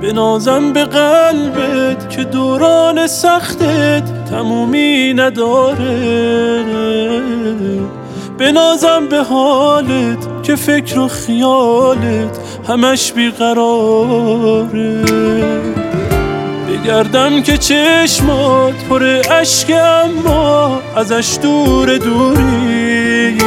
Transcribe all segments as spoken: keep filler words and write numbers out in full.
بنازم به قلبت که دوران سختت تمومی نداره، بنازم به حالت که فکر و خیالت همش بیقراره. بگردم که چشمات پر اشک اما ازش دور دوری،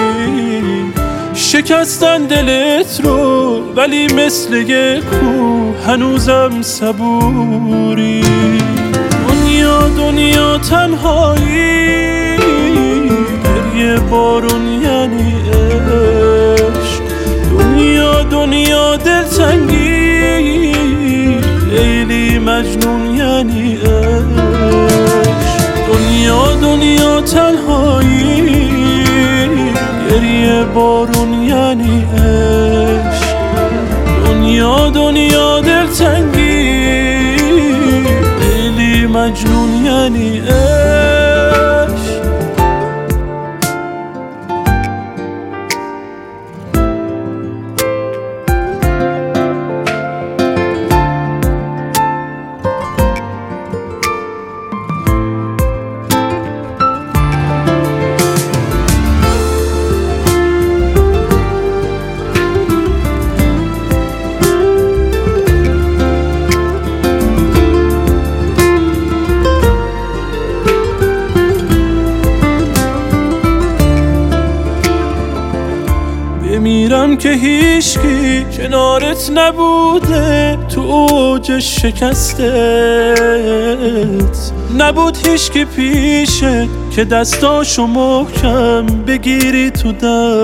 شکستن دلت رو ولی مثل یک کوه هنوزم صبوری. دنیا دنیا تنهایی، گریه بارون یعنی عشق. دنیا دنیا دلتنگی، لیلی مجنون یعنی عشق. دنیا دنیا تنهایی، گریه بارون یعنی عشق. دنیا دنیا دلتنگی، لیلی مجنون یعنی عشق. بمیرم که هیچکی کنارت نبوده، تو اوج شکستت نبود هیچکی پیشت که دستاشو محکم بگیری تو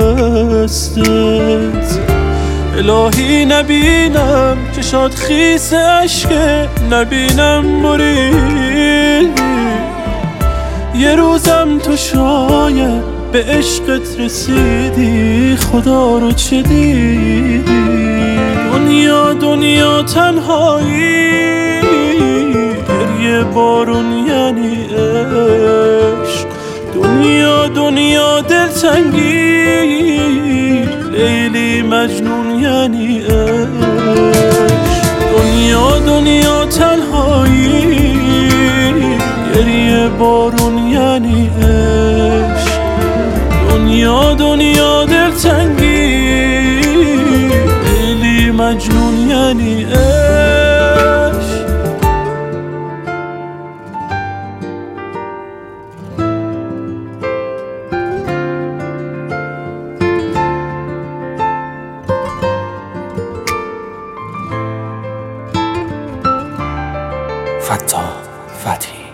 دستت. الهی نبینم چشات خیس عشقه، نبینم مرید یه روزم تو شاید به عشقت رسیدی، خدا رو چه دیدی. دنیا دنیا تنهایی، گریه بارون یعنی عشق. دنیا دنیا دلتنگی، لیلی مجنون یعنی عشق. دنیا دنیا تنهایی، گریه بارون یعنی عشق. دنیا دنیا دلتنگی، لیلی مجنون یعنی عشق. فتا فتحی